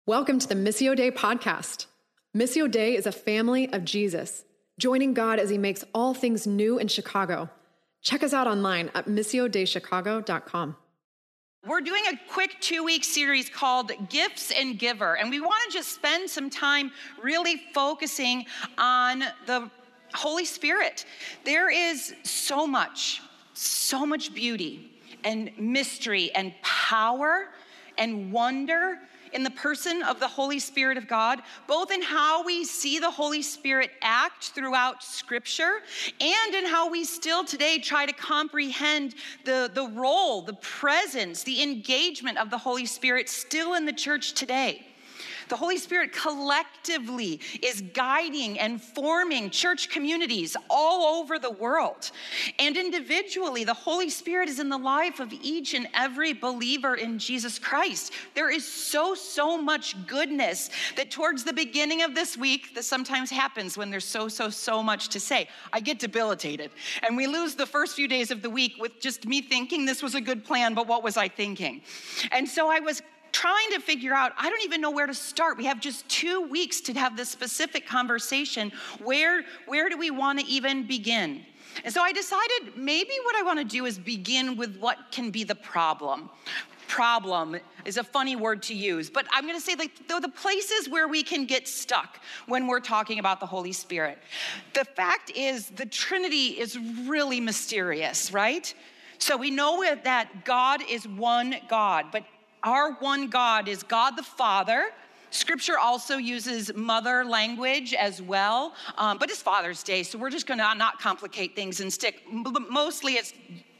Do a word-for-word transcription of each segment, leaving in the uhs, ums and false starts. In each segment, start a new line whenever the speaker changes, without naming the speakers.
Welcome to the Missio Dei podcast. Missio Dei is a family of Jesus, joining God as he makes all things new in Chicago. Check us out online at missio dei chicago dot com.
We're doing a quick two-week series called Gifts and Giver, and we want to just spend some time really focusing on the Holy Spirit. There is so much, so much beauty and mystery and power and wonder in the person of the Holy Spirit of God, both in how we see the Holy Spirit act throughout Scripture and in how we still today try to comprehend the, the role, the presence, the engagement of the Holy Spirit still in the church today. The Holy Spirit collectively is guiding and forming church communities all over the world. And individually, the Holy Spirit is in the life of each and every believer in Jesus Christ. There is so, so much goodness that towards the beginning of this week, this sometimes happens when there's so, so, so much to say. I get debilitated. And we lose the first few days of the week with just me thinking this was a good plan, but what was I thinking? And so I was trying to figure out, I don't even know where to start. We have just two weeks to have this specific conversation. Where, where do we want to even begin? And so I decided maybe what I want to do is begin with what can be the problem. Problem is a funny word to use, but I'm going to say like the places where we can get stuck when we're talking about the Holy Spirit. The fact is the Trinity is really mysterious, right? So we know that God is one God, but our one God is God the Father. Scripture also uses mother language as well, um, but it's Father's Day, so we're just gonna not complicate things and stick, mostly it's,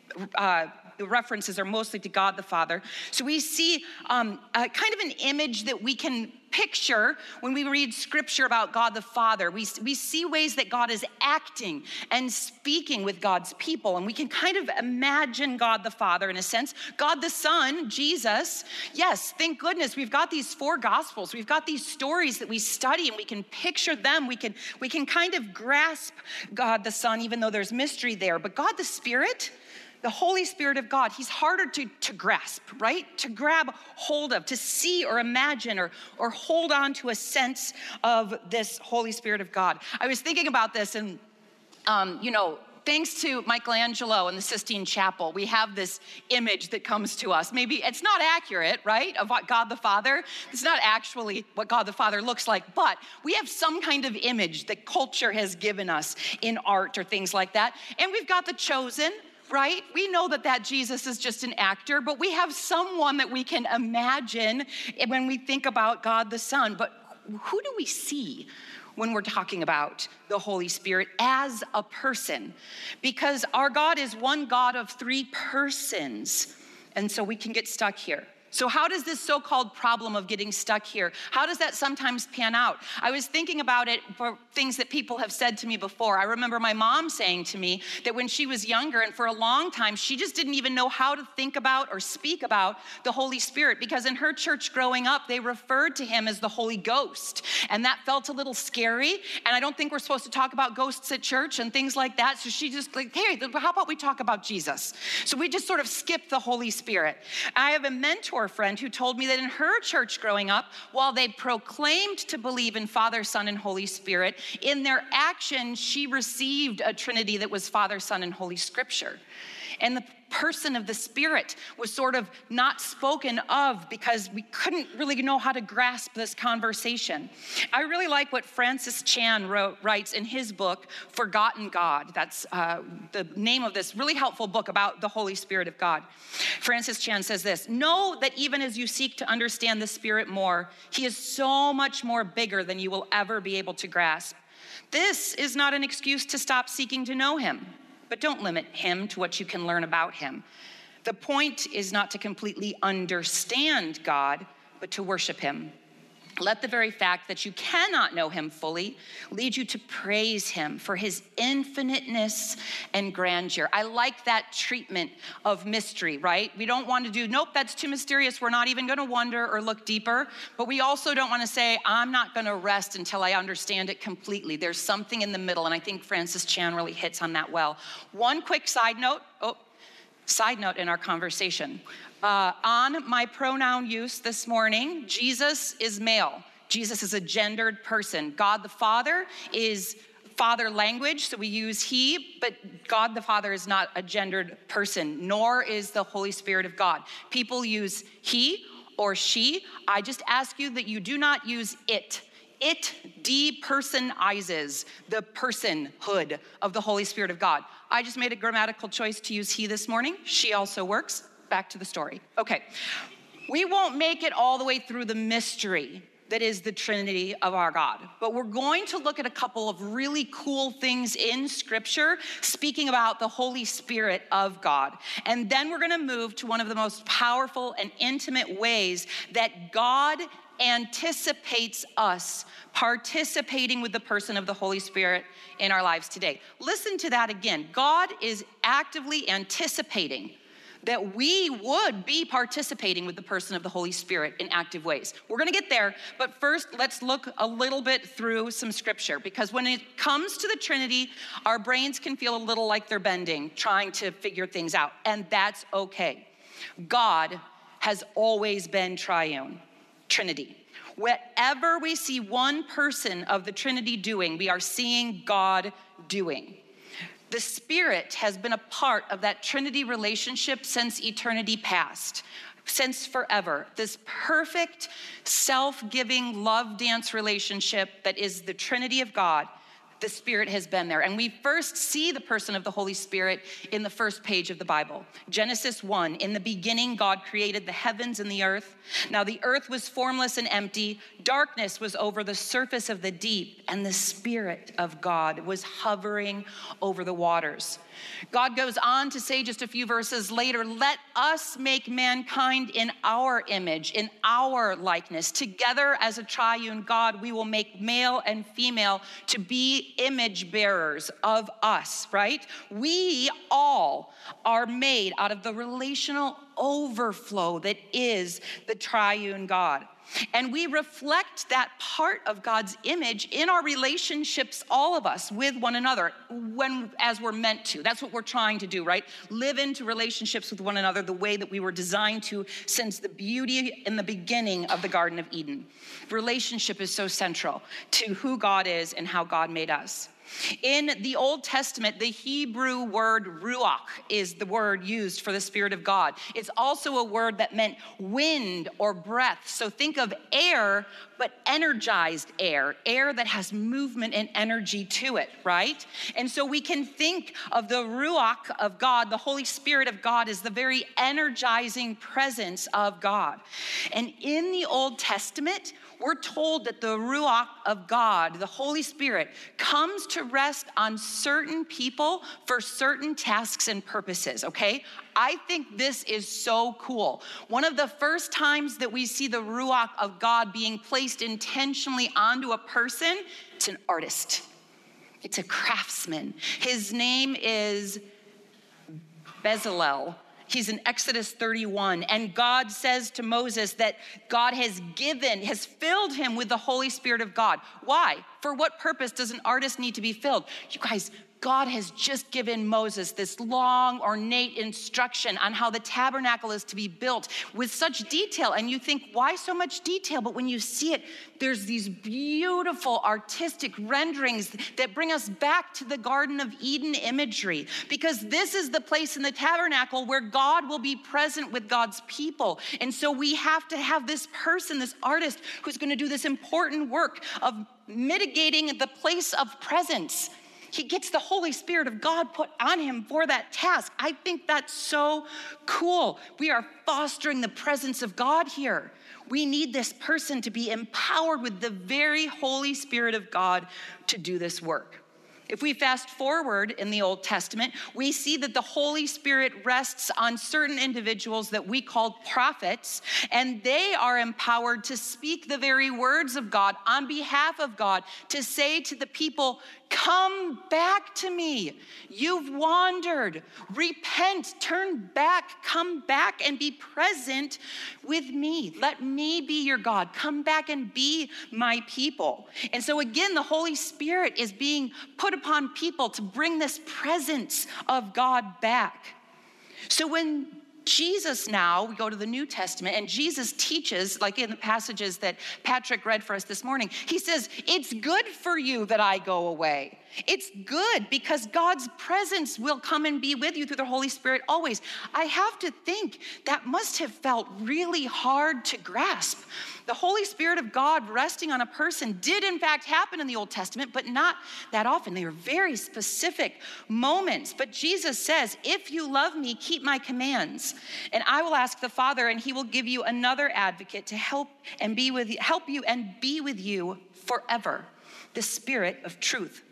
uh, the references are mostly to God the Father. So we see um, a kind of an image that we can picture when we read Scripture about God the Father. We, we see ways that God is acting and speaking with God's people, and we can kind of imagine God the Father in a sense. God the Son, Jesus, yes, thank goodness we've got these four Gospels. We've got these stories that we study, and we can picture them. We can, we can kind of grasp God the Son, even though there's mystery there. But God the Spirit, the Holy Spirit of God, he's harder to, to grasp, right? To grab hold of, to see or imagine or, or hold on to a sense of this Holy Spirit of God. I was thinking about this and, um, you know, thanks to Michelangelo and the Sistine Chapel, we have this image that comes to us. Maybe it's not accurate, right, of what God the Father, it's not actually what God the Father looks like, but we have some kind of image that culture has given us in art or things like that. And we've got The Chosen, right? We know that that Jesus is just an actor, but we have someone that we can imagine when we think about God the Son. But who do we see when we're talking about the Holy Spirit as a person? Because our God is one God of three persons, and so we can get stuck here. So how does this so-called problem of getting stuck here, how does that sometimes pan out? I was thinking about it for things that people have said to me before. I remember my mom saying to me that when she was younger and for a long time, she just didn't even know how to think about or speak about the Holy Spirit, because in her church growing up, they referred to him as the Holy Ghost. And that felt a little scary. And I don't think we're supposed to talk about ghosts at church and things like that. So she just like, hey, how about we talk about Jesus? So we just sort of skipped the Holy Spirit. I have a mentor friend who told me that in her church growing up, while they proclaimed to believe in Father, Son, and Holy Spirit, in their action, she received a Trinity that was Father, Son, and Holy Scripture. And the person of the Spirit was sort of not spoken of because we couldn't really know how to grasp this conversation. I really like what Francis Chan wrote, writes in his book, Forgotten God. That's uh, the name of this really helpful book about the Holy Spirit of God. Francis Chan says this: know that even as you seek to understand the Spirit more, he is so much more bigger than you will ever be able to grasp. This is not an excuse to stop seeking to know him, but don't limit him to what you can learn about him. The point is not to completely understand God, but to worship him. Let the very fact that you cannot know him fully lead you to praise him for his infiniteness and grandeur. I like that treatment of mystery, right? We don't want to do, nope, that's too mysterious. We're not even going to wonder or look deeper. But we also don't want to say, I'm not going to rest until I understand it completely. There's something in the middle, and I think Francis Chan really hits on that well. One quick side note, oh, side note in our conversation. Uh, on my pronoun use this morning, Jesus is male. Jesus is a gendered person. God the Father is father language, so we use he, but God the Father is not a gendered person, nor is the Holy Spirit of God. People use he or she. I just ask you that you do not use it. It depersonizes the personhood of the Holy Spirit of God. I just made a grammatical choice to use he this morning. She also works. Back to the story. Okay, we won't make it all the way through the mystery that is the Trinity of our God, but we're going to look at a couple of really cool things in Scripture speaking about the Holy Spirit of God. And then we're gonna move to one of the most powerful and intimate ways that God anticipates us participating with the person of the Holy Spirit in our lives today. Listen to that again. God is actively anticipating that we would be participating with the person of the Holy Spirit in active ways. We're gonna get there, but first let's look a little bit through some scripture, because when it comes to the Trinity, our brains can feel a little like they're bending, trying to figure things out, and that's okay. God has always been triune, Trinity. Whatever we see one person of the Trinity doing, we are seeing God doing. The Spirit has been a part of that Trinity relationship since eternity past, since forever. This perfect, self-giving love dance relationship that is the Trinity of God, the Spirit has been there. And we first see the person of the Holy Spirit in the first page of the Bible. Genesis one, in the beginning, God created the heavens and the earth. Now the earth was formless and empty. Darkness was over the surface of the deep, and the Spirit of God was hovering over the waters. God goes on to say just a few verses later, let us make mankind in our image, in our likeness. Together as a triune God, we will make male and female to be image bearers of us, right? We all are made out of the relational overflow that is the triune God. And we reflect that part of God's image in our relationships, all of us, with one another, when as we're meant to. That's what we're trying to do, right? Live into relationships with one another the way that we were designed to since the beauty in the beginning of the Garden of Eden. Relationship is so central to who God is and how God made us. In the Old Testament, the Hebrew word ruach is the word used for the Spirit of God. It's also a word that meant wind or breath. So think of air, but energized air, air that has movement and energy to it, right? And so we can think of the ruach of God, the Holy Spirit of God, as the very energizing presence of God. And in the Old Testament, we're told that the ruach of God, the Holy Spirit, comes to rest on certain people for certain tasks and purposes, okay? I think this is so cool. One of the first times that we see the ruach of God being placed intentionally onto a person, it's an artist. It's a craftsman. His name is Bezalel. He's in Exodus thirty-one, and God says to Moses that God has given, has filled him with the Holy Spirit of God. Why? For what purpose does an artist need to be filled? You guys, God has just given Moses this long, ornate instruction on how the tabernacle is to be built with such detail. And you think, why so much detail? But when you see it, there's these beautiful artistic renderings that bring us back to the Garden of Eden imagery, because this is the place in the tabernacle where God will be present with God's people. And so we have to have this person, this artist, who's going to do this important work of mitigating the place of presence. He gets the Holy Spirit of God put on him for that task. I think that's so cool. We are fostering the presence of God here. We need this person to be empowered with the very Holy Spirit of God to do this work. If we fast forward in the Old Testament, we see that the Holy Spirit rests on certain individuals that we call prophets, and they are empowered to speak the very words of God on behalf of God, to say to the people, come back to me. You've wandered. Repent, turn back, come back and be present with me. Let me be your God. Come back and be my people. And so again, the Holy Spirit is being put upon people to bring this presence of God back. So when Jesus now, we go to the New Testament, and Jesus teaches, like in the passages that Patrick read for us this morning, he says, it's good for you that I go away. It's good because God's presence will come and be with you through the Holy Spirit always. I have to think that must have felt really hard to grasp. The Holy Spirit of God resting on a person did in fact happen in the Old Testament, but not that often. They were very specific moments. But Jesus says, if you love me, keep my commands, and I will ask the Father, and he will give you another advocate to help and be with you, help you and be with you forever, the Spirit of truth.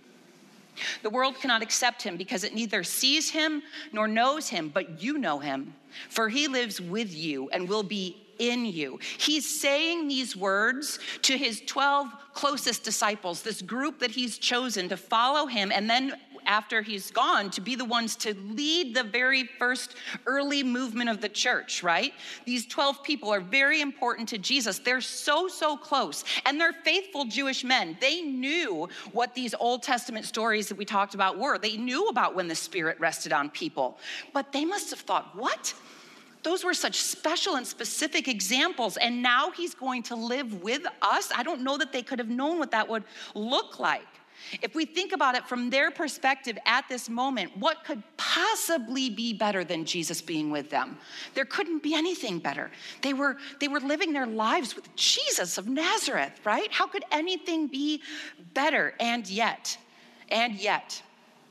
The world cannot accept him because it neither sees him nor knows him, but you know him, for he lives with you and will be in you. He's saying these words to his twelve closest disciples, this group that he's chosen to follow him, and then after he's gone, to be the ones to lead the very first early movement of the church, right? These twelve people are very important to Jesus. They're so, so close. And they're faithful Jewish men. They knew what these Old Testament stories that we talked about were. They knew about when the Spirit rested on people. But they must have thought, what? Those were such special and specific examples. And now he's going to live with us? I don't know that they could have known what that would look like. If we think about it from their perspective at this moment, what could possibly be better than Jesus being with them? There couldn't be anything better. They were, they were living their lives with Jesus of Nazareth, right? How could anything be better? And yet, and yet,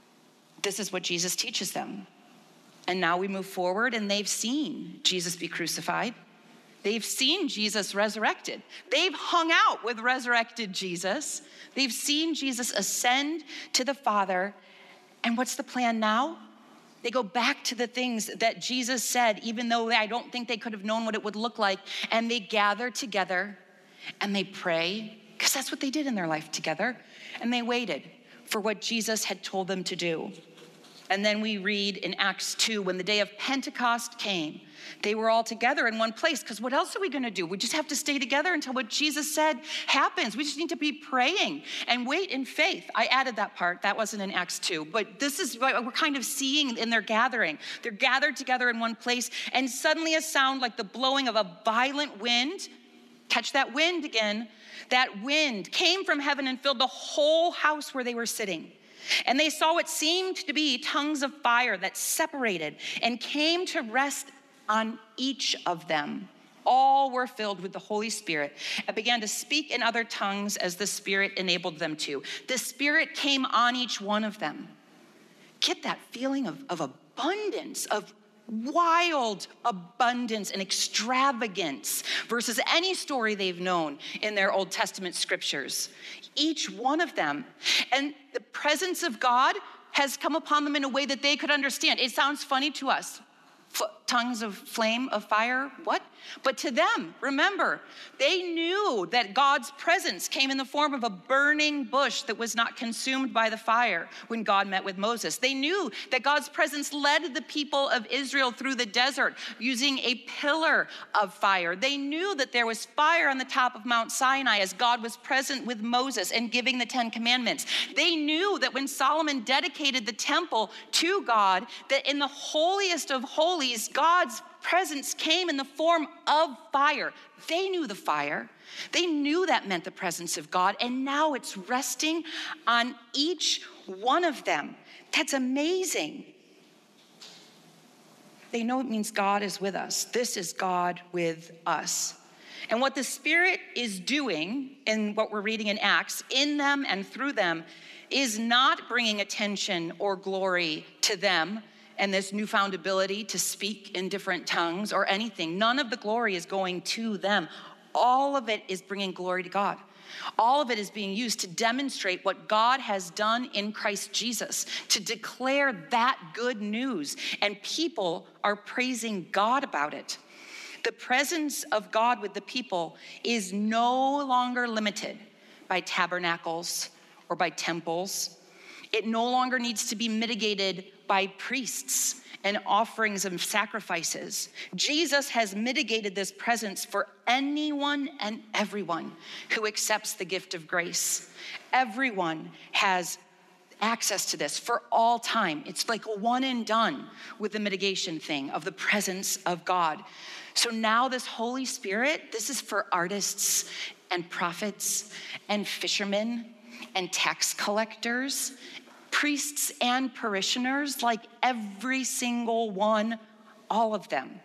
this is what Jesus teaches them. And now we move forward, and they've seen Jesus be crucified. They've seen Jesus resurrected. They've hung out with resurrected Jesus. They've seen Jesus ascend to the Father. And what's the plan now? They go back to the things that Jesus said, even though I don't think they could have known what it would look like. And they gather together and they pray, because that's what they did in their life together. And they waited for what Jesus had told them to do. And then we read in Acts two, when the day of Pentecost came, they were all together in one place, because what else are we going to do? We just have to stay together until what Jesus said happens. We just need to be praying and wait in faith. I added that part. That wasn't in Acts two, but this is what we're kind of seeing in their gathering. They're gathered together in one place, and suddenly a sound like the blowing of a violent wind, catch that wind again, that wind came from heaven and filled the whole house where they were sitting. And they saw what seemed to be tongues of fire that separated and came to rest on each of them. All were filled with the Holy Spirit and began to speak in other tongues as the Spirit enabled them to. The Spirit came on each one of them. Get that feeling of, of abundance, of wild abundance and extravagance versus any story they've known in their Old Testament scriptures. Each one of them. And the presence of God has come upon them in a way that they could understand. It sounds funny to us. F- tongues of flame, of fire, what? But to them, remember, they knew that God's presence came in the form of a burning bush that was not consumed by the fire when God met with Moses. They knew that God's presence led the people of Israel through the desert using a pillar of fire. They knew that there was fire on the top of Mount Sinai as God was present with Moses and giving the Ten Commandments. They knew that when Solomon dedicated the temple to God, that in the holiest of holies, God's presence came in the form of fire. They knew the fire. They knew that meant the presence of God, and now it's resting on each one of them. That's amazing. They know it means God is with us. This is God with us. And what the Spirit is doing in what we're reading in Acts, in them and through them, is not bringing attention or glory to them and this newfound ability to speak in different tongues or anything. None of the glory is going to them. All of it is bringing glory to God. All of it is being used to demonstrate what God has done in Christ Jesus, to declare that good news, and people are praising God about it. The presence of God with the people is no longer limited by tabernacles or by temples. It no longer needs to be mitigated by priests and offerings and sacrifices. Jesus has mitigated this presence for anyone and everyone who accepts the gift of grace. Everyone has access to this for all time. It's like a one and done with the mitigation thing of the presence of God. So now this Holy Spirit, this is for artists and prophets and fishermen and tax collectors, priests and parishioners, like every single one, all of them,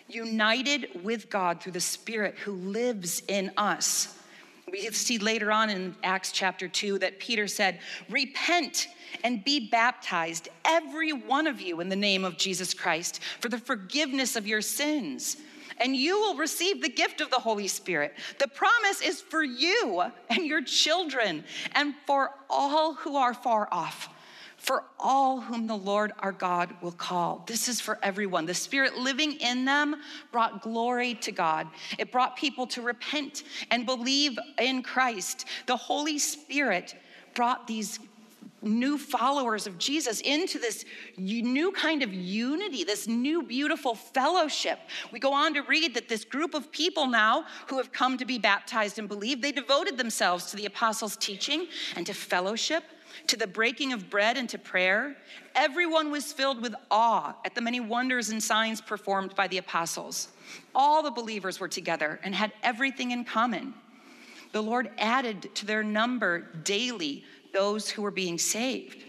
united with God through the Spirit who lives in us. We see later on in Acts chapter two that Peter said, repent and be baptized, every one of you, in the name of Jesus Christ, for the forgiveness of your sins, and you will receive the gift of the Holy Spirit. The promise is for you and your children and for all who are far off, for all whom the Lord our God will call. This is for everyone. The Spirit living in them brought glory to God. It brought people to repent and believe in Christ. The Holy Spirit brought these new followers of Jesus into this new kind of unity, this new beautiful fellowship. We go on to read that this group of people now who have come to be baptized and believe, they devoted themselves to the apostles' teaching and to fellowship, to the breaking of bread and to prayer. Everyone was filled with awe at the many wonders and signs performed by the apostles. All the believers were together and had everything in common. The Lord added to their number daily those who were being saved.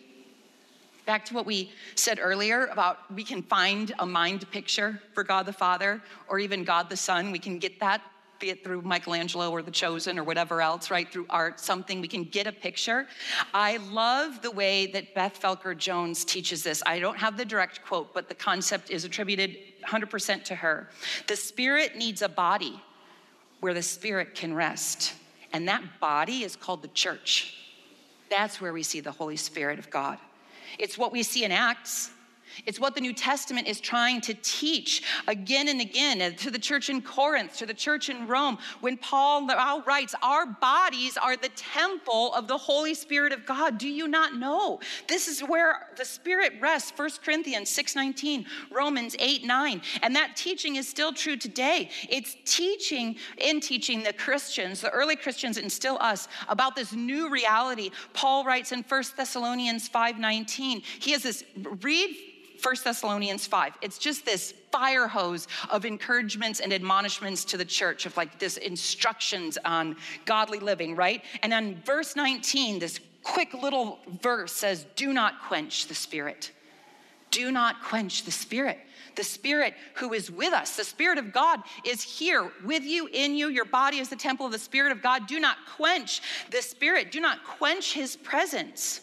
Back to what we said earlier about we can find a mind picture for God the Father or even God the Son. We can get that, be it through Michelangelo or The Chosen or whatever else, right? Through art, something, we can get a picture. I love the way that Beth Felker Jones teaches this. I don't have the direct quote, but the concept is attributed one hundred percent to her. The Spirit needs a body where the Spirit can rest. And that body is called the church. That's where we see the Holy Spirit of God. It's what we see in Acts. It's what the New Testament is trying to teach again and again to the church in Corinth, to the church in Rome. When Paul writes, our bodies are the temple of the Holy Spirit of God. Do you not know? This is where the Spirit rests. First Corinthians six nineteen, Romans eight nine. And that teaching is still true today. It's teaching, in teaching the Christians, the early Christians and still us, about this new reality. Paul writes in First Thessalonians five nineteen, he has this, read First Thessalonians five. It's just this fire hose of encouragements and admonishments to the church of like this instructions on godly living, right? And on verse nineteen, this quick little verse says, do not quench the Spirit. Do not quench the Spirit. The Spirit who is with us, the Spirit of God is here with you, in you. Your body is the temple of the Spirit of God. Do not quench the Spirit. Do not quench his presence.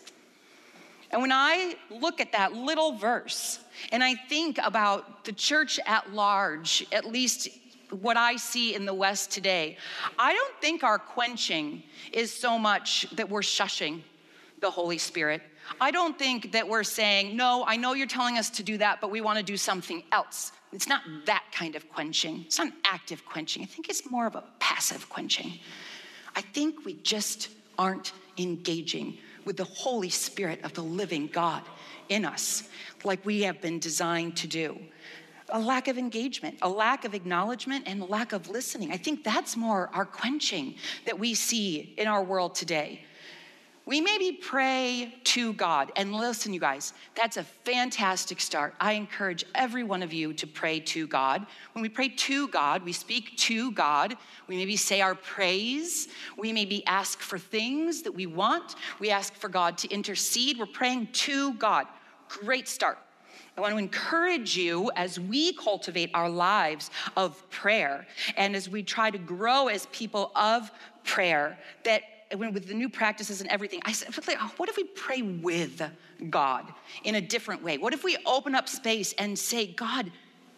And when I look at that little verse and I think about the church at large, at least what I see in the West today, I don't think our quenching is so much that we're shushing the Holy Spirit. I don't think that we're saying, no, I know you're telling us to do that, but we want to do something else. It's not that kind of quenching. It's not an active quenching. I think it's more of a passive quenching. I think we just aren't engaging with the Holy Spirit of the living God in us, like we have been designed to do. A lack of engagement, a lack of acknowledgement, and a lack of listening. I think that's more our quenching that we see in our world today. We maybe pray to God. And listen, you guys, that's a fantastic start. I encourage every one of you to pray to God. When we pray to God, we speak to God. We maybe say our praise. We maybe ask for things that we want. We ask for God to intercede. We're praying to God. Great start. I want to encourage you as we cultivate our lives of prayer and as we try to grow as people of prayer, that when with the new practices and everything, I said, what if we pray with God in a different way? What if we open up space and say, God,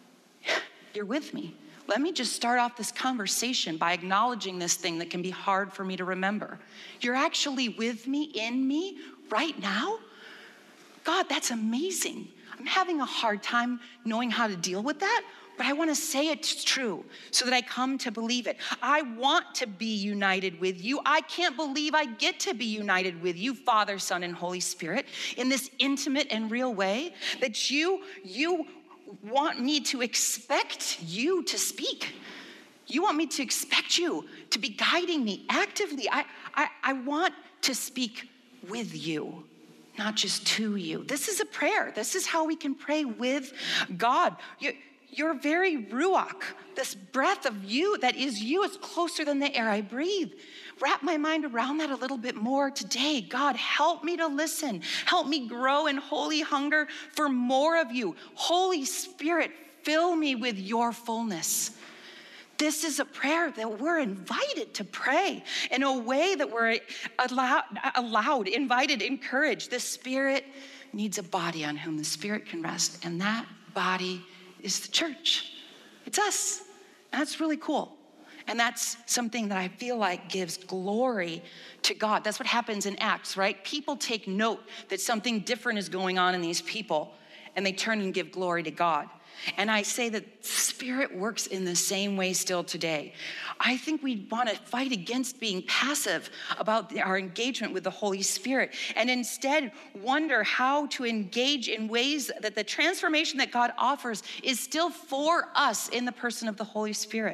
you're with me. Let me just start off this conversation by acknowledging this thing that can be hard for me to remember. You're actually with me, in me, right now? God, that's amazing. I'm having a hard time knowing how to deal with that, but I want to say it's true so that I come to believe it. I want to be united with you. I can't believe I get to be united with you, Father, Son, and Holy Spirit, in this intimate and real way that you, you want me to expect you to speak. You want me to expect you to be guiding me actively. I, I, I want to speak with you. not just to you. This is a prayer. This is how we can pray with God. You, your very ruach, this breath of you that is you, is closer than the air I breathe. Wrap my mind around that a little bit more today. God, help me to listen. Help me grow in holy hunger for more of you. Holy Spirit, fill me with your fullness. This is a prayer that we're invited to pray in a way that we're allowed, allowed, invited, encouraged. The Spirit needs a body on whom the Spirit can rest, and that body is the church. It's us. That's really cool. And that's something that I feel like gives glory to God. That's what happens in Acts, right? People take note that something different is going on in these people, and they turn and give glory to God. And I say that Spirit works in the same way still today. I think we want to fight against being passive about our engagement with the Holy Spirit, and instead wonder how to engage in ways that the transformation that God offers is still for us in the person of the Holy Spirit.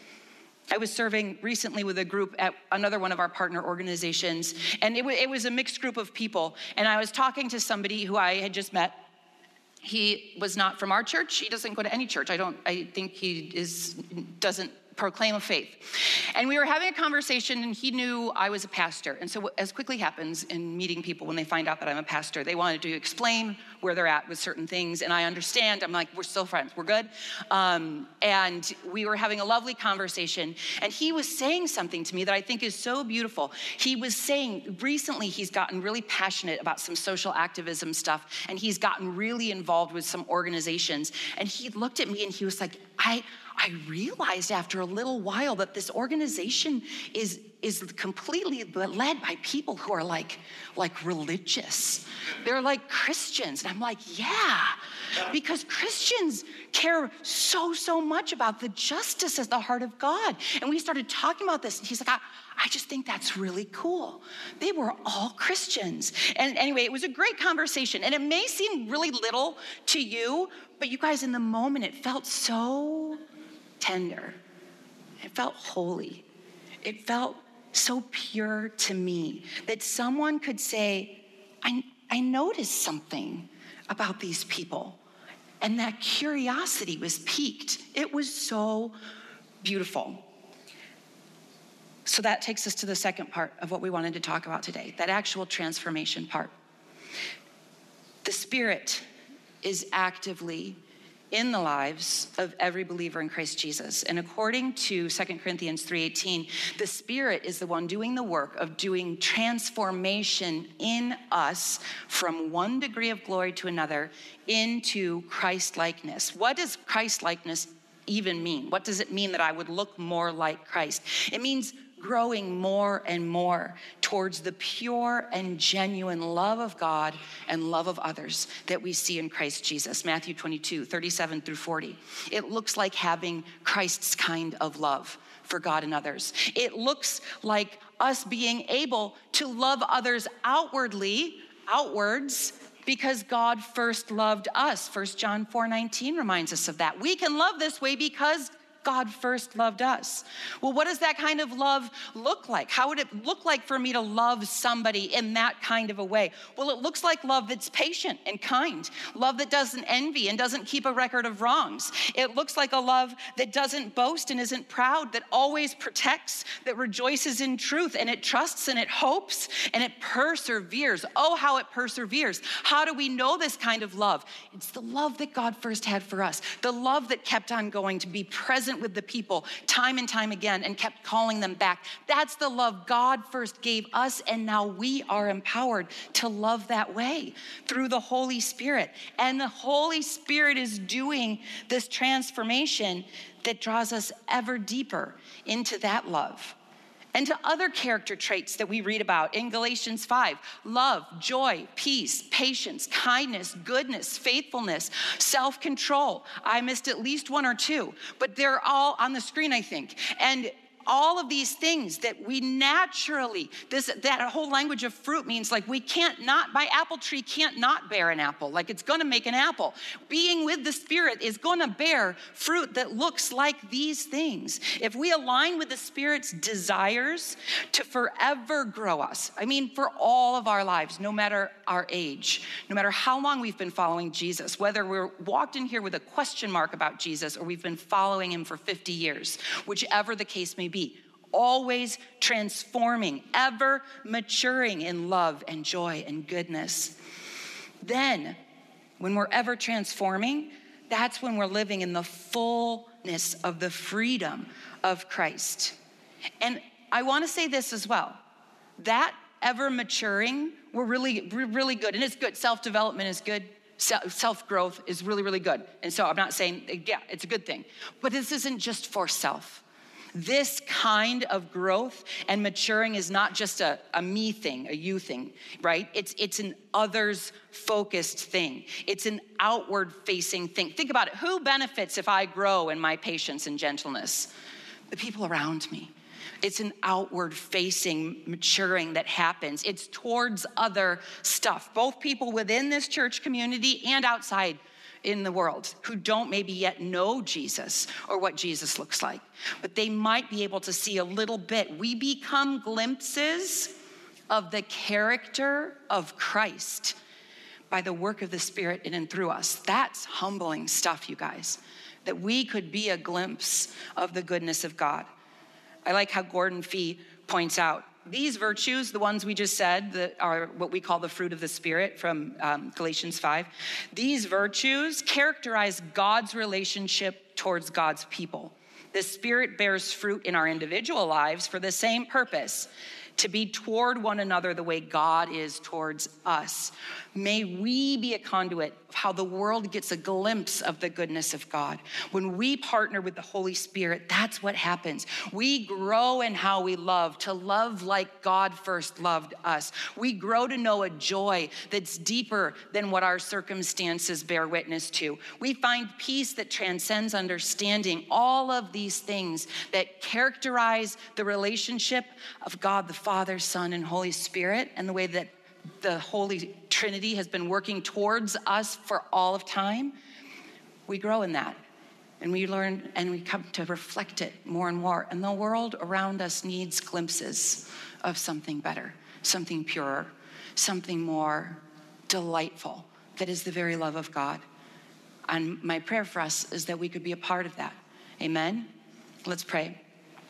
I was serving recently with a group at another one of our partner organizations, and it, w- it was a mixed group of people. And I was talking to somebody who I had just met. He was not from our church. He doesn't go to any church. I don't, I think he is, doesn't proclaim a faith. And we were having a conversation, and he knew I was a pastor. And so as quickly happens in meeting people when they find out that I'm a pastor, they wanted to explain where they're at with certain things. And I understand. I'm like, we're still friends. We're good. Um, and we were having a lovely conversation. And he was saying something to me that I think is so beautiful. He was saying recently he's gotten really passionate about some social activism stuff. And he's gotten really involved with some organizations. And he looked at me and he was like, I... I realized after a little while that this organization is, is completely led by people who are like, like religious. They're like Christians. And I'm like, yeah, because Christians care so, so much about the justice at the heart of God. And we started talking about this, and he's like, I, I just think that's really cool. They were all Christians. And anyway, it was a great conversation. And it may seem really little to you, but you guys, in the moment, it felt so tender. It felt holy. It felt so pure to me that someone could say, I, I noticed something about these people. And that curiosity was piqued. It was so beautiful. So that takes us to the second part of what we wanted to talk about today, that actual transformation part. The Spirit is actively in the lives of every believer in Christ Jesus. And according to Second Corinthians three eighteen, the Spirit is the one doing the work of doing transformation in us from one degree of glory to another into Christ-likeness. What does Christ-likeness even mean? What does it mean that I would look more like Christ? It means growing more and more towards the pure and genuine love of God and love of others that we see in Christ Jesus. Matthew twenty-two, thirty-seven through forty. It looks like having Christ's kind of love for God and others. It looks like us being able to love others outwardly, outwards, because God first loved us. First John four nineteen reminds us of that. We can love this way because God first loved us. Well, what does that kind of love look like? How would it look like for me to love somebody in that kind of a way? Well, it looks like love that's patient and kind, love that doesn't envy and doesn't keep a record of wrongs. It looks like a love that doesn't boast and isn't proud, that always protects, that rejoices in truth, and it trusts and it hopes and it perseveres. Oh, how it perseveres. How do we know this kind of love? It's the love that God first had for us, the love that kept on going to be present with the people time and time again and kept calling them back. That's the love God first gave us, and now we are empowered to love that way through the Holy Spirit. And the Holy Spirit is doing this transformation that draws us ever deeper into that love and to other character traits that we read about in Galatians five: love, joy, peace, patience, kindness, goodness, faithfulness, self-control. I missed at least one or two, but they're all on the screen, I think. And all of these things that we naturally, this that whole language of fruit means like we can't not, my apple tree can't not bear an apple. Like it's gonna make an apple. Being with the Spirit is gonna bear fruit that looks like these things. If we align with the Spirit's desires to forever grow us, I mean, for all of our lives, no matter our age, no matter how long we've been following Jesus, whether we're walked in here with a question mark about Jesus or we've been following him for fifty years, whichever the case may be, always transforming, ever maturing in love and joy and goodness. Then, when we're ever transforming, that's when we're living in the fullness of the freedom of Christ. And I want to say this as well. That ever maturing, we're really, we're really good. And it's good. Self-development is good. Self-growth is really, really good. And so I'm not saying, yeah, it's a good thing. But this isn't just for self. This kind of growth and maturing is not just a, a me thing, a you thing, right? It's, it's an others-focused thing. It's an outward-facing thing. Think about it. Who benefits if I grow in my patience and gentleness? The people around me. It's an outward-facing maturing that happens. It's towards other stuff, both people within this church community and outside in the world who don't maybe yet know Jesus or what Jesus looks like, but they might be able to see a little bit. We become glimpses of the character of Christ by the work of the Spirit in and through us. That's humbling stuff, you guys, that we could be a glimpse of the goodness of God. I like how Gordon Fee points out, these virtues, the ones we just said, that are what we call the fruit of the Spirit from um, Galatians five, these virtues characterize God's relationship towards God's people. The Spirit bears fruit in our individual lives for the same purpose, to be toward one another the way God is towards us. May we be a conduit of how the world gets a glimpse of the goodness of God. When we partner with the Holy Spirit, that's what happens. We grow in how we love, to love like God first loved us. We grow to know a joy that's deeper than what our circumstances bear witness to. We find peace that transcends understanding. All of these things that characterize the relationship of God the Father, Son, and Holy Spirit, and the way that the Holy Trinity has been working towards us for all of time, we grow in that. And we learn and we come to reflect it more and more. And the world around us needs glimpses of something better, something purer, something more delightful, that is the very love of God. And my prayer for us is that we could be a part of that. Amen? Let's pray.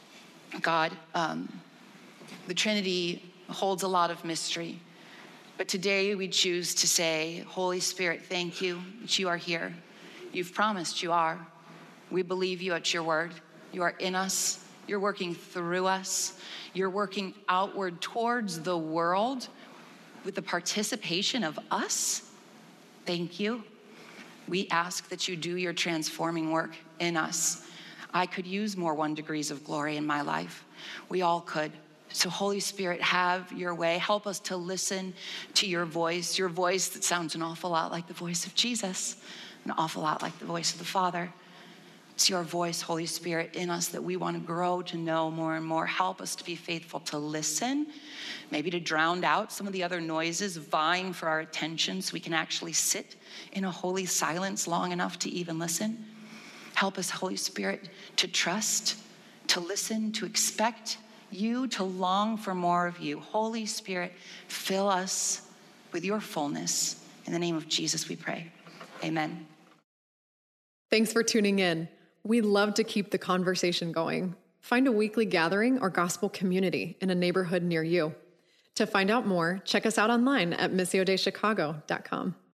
God, um, the Trinity holds a lot of mystery. But today we choose to say, Holy Spirit, thank you that you are here. You've promised you are. We believe you at your word. You are in us. You're working through us. You're working outward towards the world with the participation of us. Thank you. We ask that you do your transforming work in us. I could use more one degrees of glory in my life. We all could. So Holy Spirit, have your way. Help us to listen to your voice, your voice that sounds an awful lot like the voice of Jesus, an awful lot like the voice of the Father. It's your voice, Holy Spirit, in us that we want to grow to know more and more. Help us to be faithful to listen, maybe to drown out some of the other noises vying for our attention so we can actually sit in a holy silence long enough to even listen. Help us, Holy Spirit, to trust, to listen, to expect you, to long for more of you. Holy Spirit, fill us with your fullness. In the name of Jesus, we pray. Amen.
Thanks for tuning in. We love to keep the conversation going. Find a weekly gathering or gospel community in a neighborhood near you. To find out more, check us out online at missio dei chicago dot com.